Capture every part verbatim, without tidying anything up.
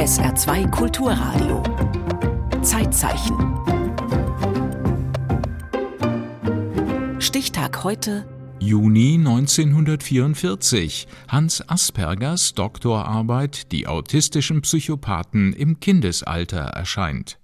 S R zwei Kulturradio. Zeitzeichen. Stichtag heute: Juni neunzehnhundertvierundvierzig. Hans Aspergers Doktorarbeit Die autistischen Psychopathen im Kindesalter erscheint.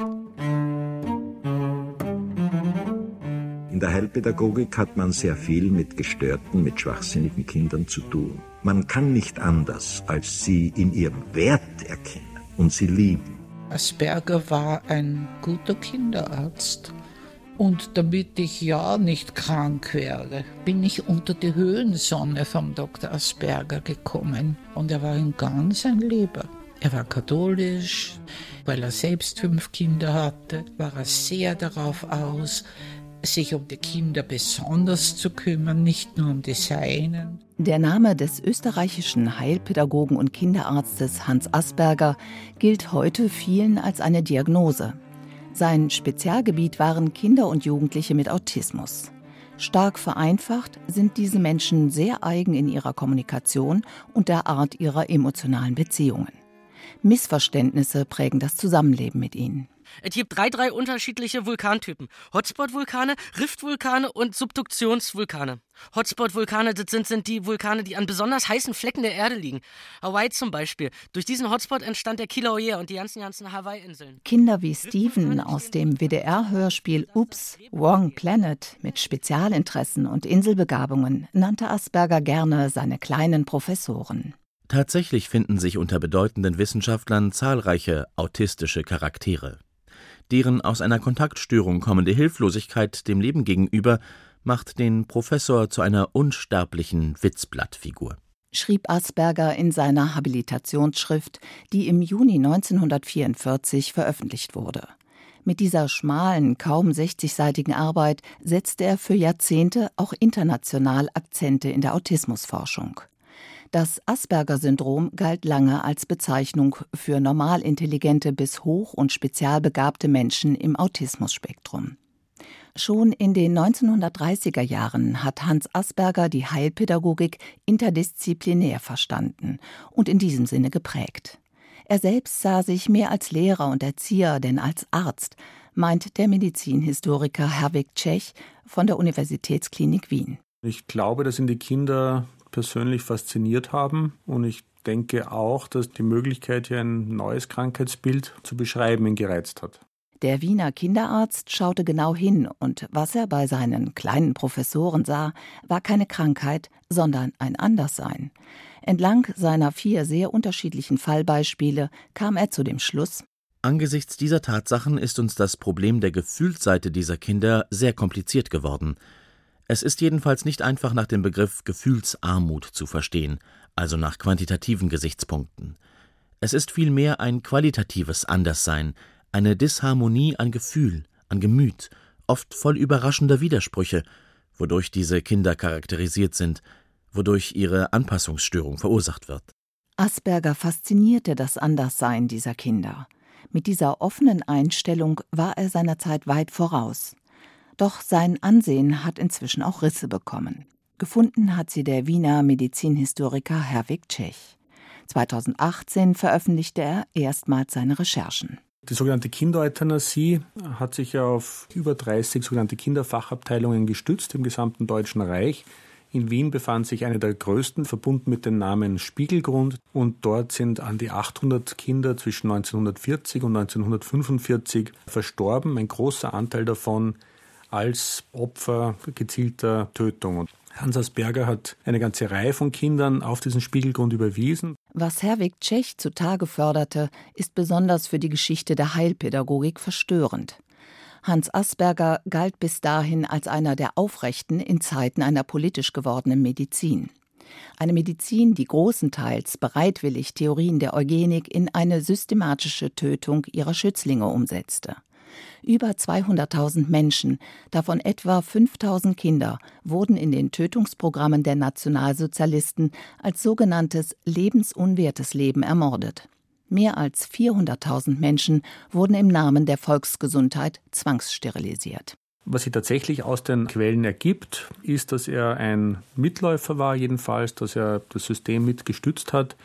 In der Heilpädagogik hat man sehr viel mit gestörten, mit schwachsinnigen Kindern zu tun. Man kann nicht anders, als sie in ihrem Wert erkennen und sie lieben. Asperger war ein guter Kinderarzt. Und damit ich ja nicht krank werde, bin ich unter die Höhensonne vom Doktor Asperger gekommen. Und er war ein ganz ein Lieber. Er war katholisch, weil er selbst fünf Kinder hatte, war er sehr darauf aus, sich um die Kinder besonders zu kümmern, nicht nur um die seinen. Der Name des österreichischen Heilpädagogen und Kinderarztes Hans Asperger gilt heute vielen als eine Diagnose. Sein Spezialgebiet waren Kinder und Jugendliche mit Autismus. Stark vereinfacht sind diese Menschen sehr eigen in ihrer Kommunikation und der Art ihrer emotionalen Beziehungen. Missverständnisse prägen das Zusammenleben mit ihnen. Es gibt drei, drei unterschiedliche Vulkantypen. Hotspot-Vulkane, Riftvulkane und Subduktionsvulkane. Hotspot-Vulkane, das sind, sind die Vulkane, die an besonders heißen Flecken der Erde liegen. Hawaii zum Beispiel. Durch diesen Hotspot entstand der Kilauea und die ganzen, ganzen Hawaii-Inseln. Kinder wie Steven aus dem W D R-Hörspiel Oops, Wrong Planet mit Spezialinteressen und Inselbegabungen nannte Asperger gerne seine kleinen Professoren. Tatsächlich finden sich unter bedeutenden Wissenschaftlern zahlreiche autistische Charaktere. Deren aus einer Kontaktstörung kommende Hilflosigkeit dem Leben gegenüber macht den Professor zu einer unsterblichen Witzblattfigur. Schrieb Asperger in seiner Habilitationsschrift, die im Juni neunzehnhundertvierundvierzig veröffentlicht wurde. Mit dieser schmalen, kaum sechzigseitigen Arbeit setzte er für Jahrzehnte auch international Akzente in der Autismusforschung. Das Asperger-Syndrom galt lange als Bezeichnung für normalintelligente bis hoch- und spezialbegabte Menschen im Autismusspektrum. Schon in den neunzehnhundertdreißiger Jahren hat Hans Asperger die Heilpädagogik interdisziplinär verstanden und in diesem Sinne geprägt. Er selbst sah sich mehr als Lehrer und Erzieher denn als Arzt, meint der Medizinhistoriker Herwig Tschech von der Universitätsklinik Wien. Ich glaube, dass ihn die Kinder persönlich fasziniert haben und ich denke auch, dass die Möglichkeit, hier ein neues Krankheitsbild zu beschreiben, ihn gereizt hat. Der Wiener Kinderarzt schaute genau hin und was er bei seinen kleinen Professoren sah, war keine Krankheit, sondern ein Anderssein. Entlang seiner vier sehr unterschiedlichen Fallbeispiele kam er zu dem Schluss: Angesichts dieser Tatsachen ist uns das Problem der Gefühlsseite dieser Kinder sehr kompliziert geworden. Es ist jedenfalls nicht einfach nach dem Begriff Gefühlsarmut zu verstehen, also nach quantitativen Gesichtspunkten. Es ist vielmehr ein qualitatives Anderssein, eine Disharmonie an Gefühl, an Gemüt, oft voll überraschender Widersprüche, wodurch diese Kinder charakterisiert sind, wodurch ihre Anpassungsstörung verursacht wird. Asperger faszinierte das Anderssein dieser Kinder. Mit dieser offenen Einstellung war er seiner Zeit weit voraus. Doch sein Ansehen hat inzwischen auch Risse bekommen. Gefunden hat sie der Wiener Medizinhistoriker Herwig Tschech. zweitausendachtzehn veröffentlichte er erstmals seine Recherchen. Die sogenannte Kindereuthanasie hat sich ja auf über dreißig sogenannte Kinderfachabteilungen gestützt im gesamten Deutschen Reich. In Wien befand sich eine der größten, verbunden mit dem Namen Spiegelgrund. Und dort sind an die achthundert Kinder zwischen neunzehnhundertvierzig und neunzehnhundertfünfundvierzig verstorben. Ein großer Anteil davon als Opfer gezielter Tötung. Und Hans Asperger hat eine ganze Reihe von Kindern auf diesen Spiegelgrund überwiesen. Was Herwig Tschech zutage förderte, ist besonders für die Geschichte der Heilpädagogik verstörend. Hans Asperger galt bis dahin als einer der Aufrechten in Zeiten einer politisch gewordenen Medizin. Eine Medizin, die großenteils bereitwillig Theorien der Eugenik in eine systematische Tötung ihrer Schützlinge umsetzte. Über zweihunderttausend Menschen, davon etwa fünftausend Kinder, wurden in den Tötungsprogrammen der Nationalsozialisten als sogenanntes lebensunwertes Leben ermordet. Mehr als vierhunderttausend Menschen wurden im Namen der Volksgesundheit zwangssterilisiert. Was sich tatsächlich aus den Quellen ergibt, ist, dass er ein Mitläufer war, jedenfalls, dass er das System mit gestützt hat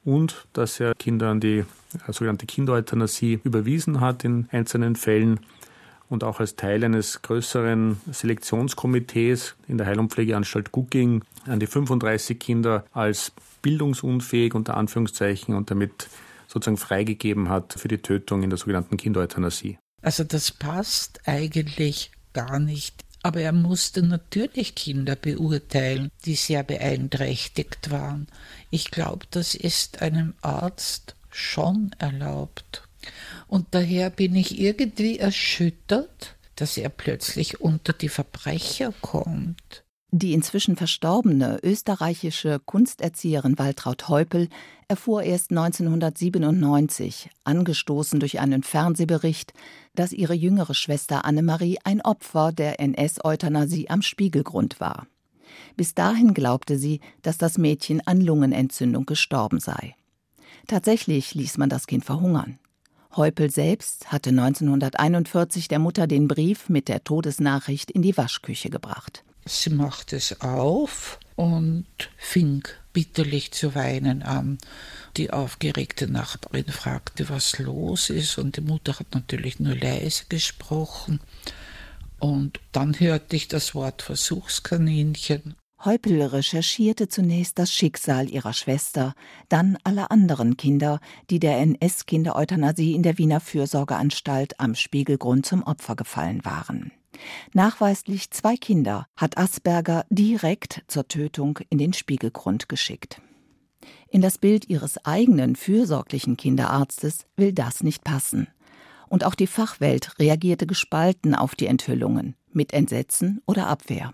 und dass er Kinder an die sogenannte Kindereuthanasie überwiesen hat in einzelnen Fällen und auch als Teil eines größeren Selektionskomitees in der Heil- und Pflegeanstalt Gugging an die fünfunddreißig Kinder als bildungsunfähig unter Anführungszeichen und damit sozusagen freigegeben hat für die Tötung in der sogenannten Kindereuthanasie. Also das passt eigentlich gar nicht. Aber er musste natürlich Kinder beurteilen, die sehr beeinträchtigt waren. Ich glaube, das ist einem Arzt schon erlaubt. Und daher bin ich irgendwie erschüttert, dass er plötzlich unter die Verbrecher kommt. Die inzwischen verstorbene österreichische Kunsterzieherin Waltraud Heupel erfuhr erst neunzehnhundertsiebenundneunzig, angestoßen durch einen Fernsehbericht, dass ihre jüngere Schwester Annemarie ein Opfer der N S-Euthanasie am Spiegelgrund war. Bis dahin glaubte sie, dass das Mädchen an Lungenentzündung gestorben sei. Tatsächlich ließ man das Kind verhungern. Heupel selbst hatte neunzehnhunderteinundvierzig der Mutter den Brief mit der Todesnachricht in die Waschküche gebracht. Sie machte es auf und fing bitterlich zu weinen an. Die aufgeregte Nachbarin fragte, was los ist, und die Mutter hat natürlich nur leise gesprochen. Und dann hörte ich das Wort Versuchskaninchen. Heupel recherchierte zunächst das Schicksal ihrer Schwester, dann aller anderen Kinder, die der N S-Kindereuthanasie in der Wiener Fürsorgeanstalt am Spiegelgrund zum Opfer gefallen waren. Nachweislich zwei Kinder hat Asperger direkt zur Tötung in den Spiegelgrund geschickt. In das Bild ihres eigenen fürsorglichen Kinderarztes will das nicht passen. Und auch die Fachwelt reagierte gespalten auf die Enthüllungen, mit Entsetzen oder Abwehr.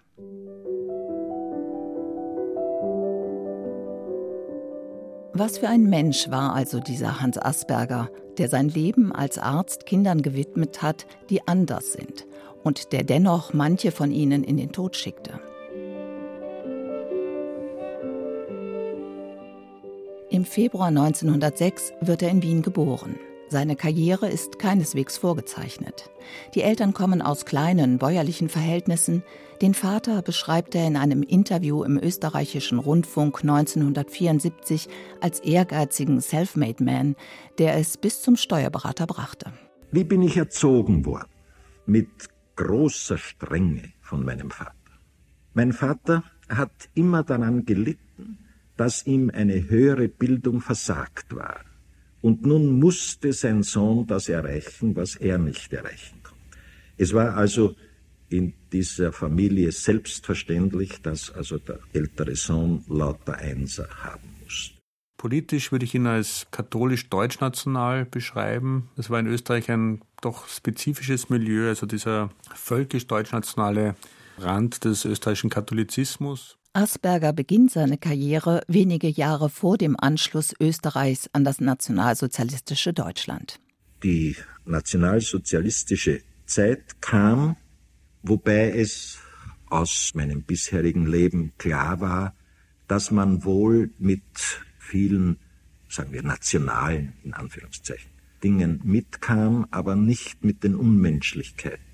Was für ein Mensch war also dieser Hans Asperger, der sein Leben als Arzt Kindern gewidmet hat, die anders sind und der dennoch manche von ihnen in den Tod schickte. Im Februar neunzehnhundertsechs wird er in Wien geboren. Seine Karriere ist keineswegs vorgezeichnet. Die Eltern kommen aus kleinen bäuerlichen Verhältnissen. Den Vater beschreibt er in einem Interview im österreichischen Rundfunk neunzehnhundertvierundsiebzig als ehrgeizigen Self-Made-Man, der es bis zum Steuerberater brachte. Wie bin ich erzogen worden? Mit großer Strenge von meinem Vater. Mein Vater hat immer daran gelitten, dass ihm eine höhere Bildung versagt war. Und nun musste sein Sohn das erreichen, was er nicht erreichen konnte. Es war also in dieser Familie selbstverständlich, dass also der ältere Sohn lauter Einser haben musste. Politisch würde ich ihn als katholisch-deutschnational beschreiben. Es war in Österreich ein doch spezifisches Milieu, also dieser völkisch-deutschnationale Rand des österreichischen Katholizismus. Asperger beginnt seine Karriere wenige Jahre vor dem Anschluss Österreichs an das nationalsozialistische Deutschland. Die nationalsozialistische Zeit kam, wobei es aus meinem bisherigen Leben klar war, dass man wohl mit vielen, sagen wir, nationalen, in Anführungszeichen, Dingen mitkam, aber nicht mit den Unmenschlichkeiten.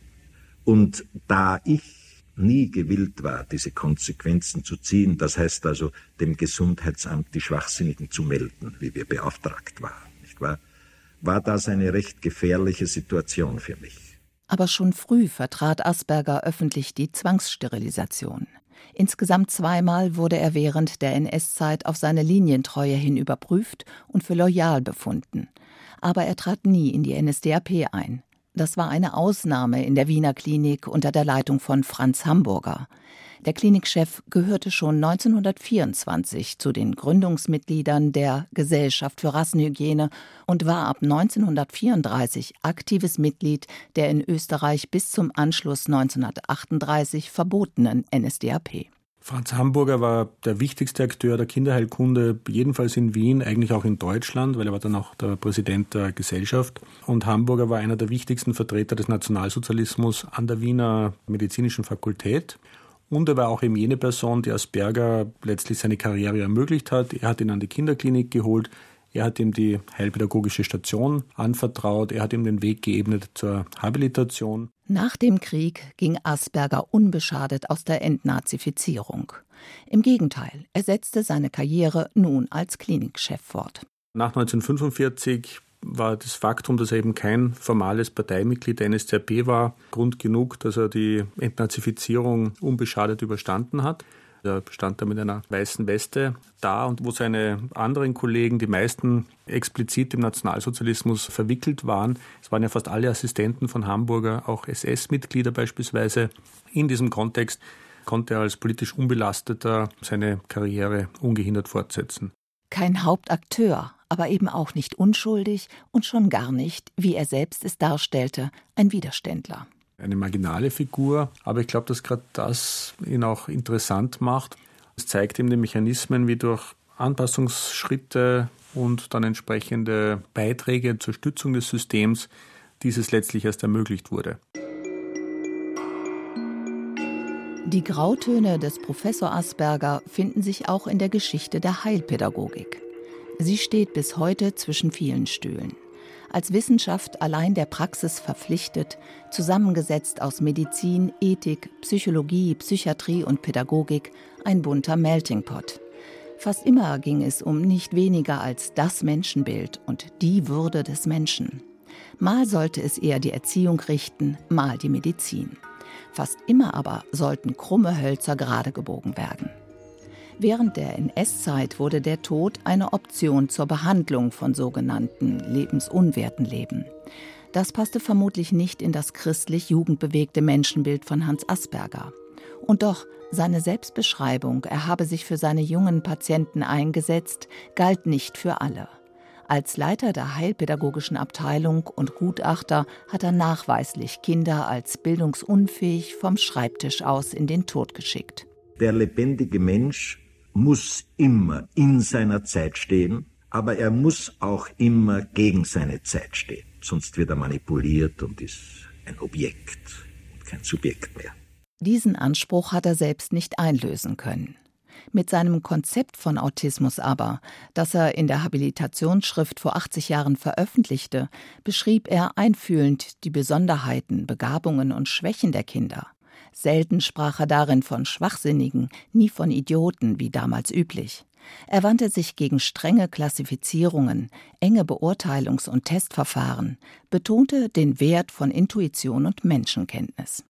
Und da ich nie gewillt war, diese Konsequenzen zu ziehen, das heißt also, dem Gesundheitsamt die Schwachsinnigen zu melden, wie wir beauftragt waren, nicht wahr? War das eine recht gefährliche Situation für mich. Aber schon früh vertrat Asperger öffentlich die Zwangssterilisation. Insgesamt zweimal wurde er während der N S-Zeit auf seine Linientreue hin überprüft und für loyal befunden. Aber er trat nie in die N S D A P ein. Das war eine Ausnahme in der Wiener Klinik unter der Leitung von Franz Hamburger. Der Klinikchef gehörte schon neunzehnhundertvierundzwanzig zu den Gründungsmitgliedern der Gesellschaft für Rassenhygiene und war ab neunzehnhundertvierunddreißig aktives Mitglied der in Österreich bis zum Anschluss neunzehnhundertachtunddreißig verbotenen N S D A P. Franz Hamburger war der wichtigste Akteur der Kinderheilkunde, jedenfalls in Wien, eigentlich auch in Deutschland, weil er war dann auch der Präsident der Gesellschaft. Und Hamburger war einer der wichtigsten Vertreter des Nationalsozialismus an der Wiener Medizinischen Fakultät. Und er war auch eben jene Person, die Asperger letztlich seine Karriere ermöglicht hat. Er hat ihn an die Kinderklinik geholt. Er hat ihm die heilpädagogische Station anvertraut, er hat ihm den Weg geebnet zur Habilitation. Nach dem Krieg ging Asperger unbeschadet aus der Entnazifizierung. Im Gegenteil, er setzte seine Karriere nun als Klinikchef fort. Nach neunzehnhundertfünfundvierzig war das Faktum, dass er eben kein formales Parteimitglied der N S D A P war, Grund genug, dass er die Entnazifizierung unbeschadet überstanden hat. Er stand da mit einer weißen Weste da und wo seine anderen Kollegen, die meisten explizit im Nationalsozialismus verwickelt waren, es waren ja fast alle Assistenten von Hamburger, auch S S-Mitglieder beispielsweise. In diesem Kontext konnte er als politisch Unbelasteter seine Karriere ungehindert fortsetzen. Kein Hauptakteur, aber eben auch nicht unschuldig und schon gar nicht, wie er selbst es darstellte, ein Widerständler. Eine marginale Figur, aber ich glaube, dass gerade das ihn auch interessant macht. Es zeigt ihm die Mechanismen, wie durch Anpassungsschritte und dann entsprechende Beiträge zur Stützung des Systems dieses letztlich erst ermöglicht wurde. Die Grautöne des Professor Asperger finden sich auch in der Geschichte der Heilpädagogik. Sie steht bis heute zwischen vielen Stühlen. Als Wissenschaft allein der Praxis verpflichtet, zusammengesetzt aus Medizin, Ethik, Psychologie, Psychiatrie und Pädagogik, ein bunter Melting Pot. Fast immer ging es um nicht weniger als das Menschenbild und die Würde des Menschen. Mal sollte es eher die Erziehung richten, mal die Medizin. Fast immer aber sollten krumme Hölzer gerade gebogen werden. Während der N S-Zeit wurde der Tod eine Option zur Behandlung von sogenannten lebensunwerten Leben. Das passte vermutlich nicht in das christlich jugendbewegte Menschenbild von Hans Asperger. Und doch, seine Selbstbeschreibung, er habe sich für seine jungen Patienten eingesetzt, galt nicht für alle. Als Leiter der heilpädagogischen Abteilung und Gutachter hat er nachweislich Kinder als bildungsunfähig vom Schreibtisch aus in den Tod geschickt. Der lebendige Mensch muss immer in seiner Zeit stehen, aber er muss auch immer gegen seine Zeit stehen. Sonst wird er manipuliert und ist ein Objekt und kein Subjekt mehr. Diesen Anspruch hat er selbst nicht einlösen können. Mit seinem Konzept von Autismus aber, das er in der Habilitationsschrift vor achtzig Jahren veröffentlichte, beschrieb er einfühlend die Besonderheiten, Begabungen und Schwächen der Kinder. Selten sprach er darin von Schwachsinnigen, nie von Idioten, wie damals üblich. Er wandte sich gegen strenge Klassifizierungen, enge Beurteilungs- und Testverfahren, betonte den Wert von Intuition und Menschenkenntnis.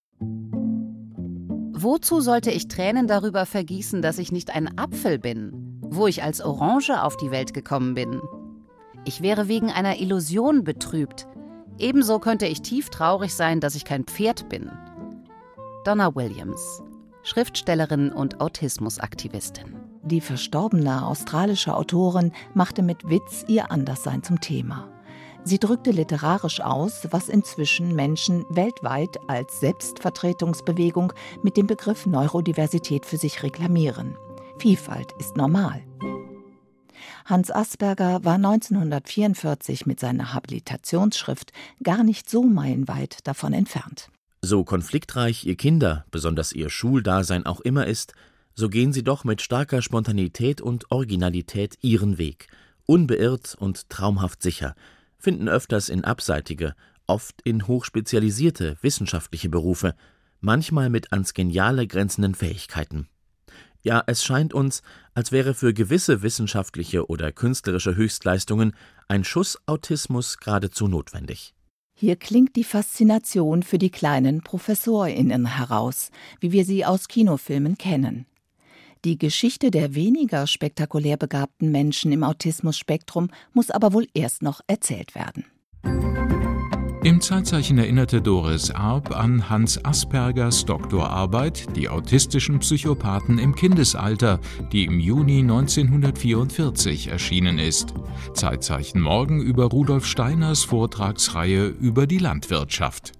Wozu sollte ich Tränen darüber vergießen, dass ich nicht ein Apfel bin, wo ich als Orange auf die Welt gekommen bin? Ich wäre wegen einer Illusion betrübt. Ebenso könnte ich tief traurig sein, dass ich kein Pferd bin. Donna Williams, Schriftstellerin und Autismusaktivistin. Die verstorbene australische Autorin machte mit Witz ihr Anderssein zum Thema. Sie drückte literarisch aus, was inzwischen Menschen weltweit als Selbstvertretungsbewegung mit dem Begriff Neurodiversität für sich reklamieren. Vielfalt ist normal. Hans Asperger war neunzehnhundertvierundvierzig mit seiner Habilitationsschrift gar nicht so meilenweit davon entfernt. So konfliktreich ihr Kinder, besonders ihr Schuldasein auch immer ist, so gehen sie doch mit starker Spontanität und Originalität ihren Weg, unbeirrt und traumhaft sicher, finden öfters in abseitige, oft in hochspezialisierte wissenschaftliche Berufe, manchmal mit ans Geniale grenzenden Fähigkeiten. Ja, es scheint uns, als wäre für gewisse wissenschaftliche oder künstlerische Höchstleistungen ein Schuss Autismus geradezu notwendig. Hier klingt die Faszination für die kleinen ProfessorInnen heraus, wie wir sie aus Kinofilmen kennen. Die Geschichte der weniger spektakulär begabten Menschen im Autismus-Spektrum muss aber wohl erst noch erzählt werden. Im Zeitzeichen erinnerte Doris Arp an Hans Aspergers Doktorarbeit »Die autistischen Psychopathen im Kindesalter«, die im Juni neunzehnhundertvierundvierzig erschienen ist. Zeitzeichen morgen über Rudolf Steiners Vortragsreihe über die Landwirtschaft.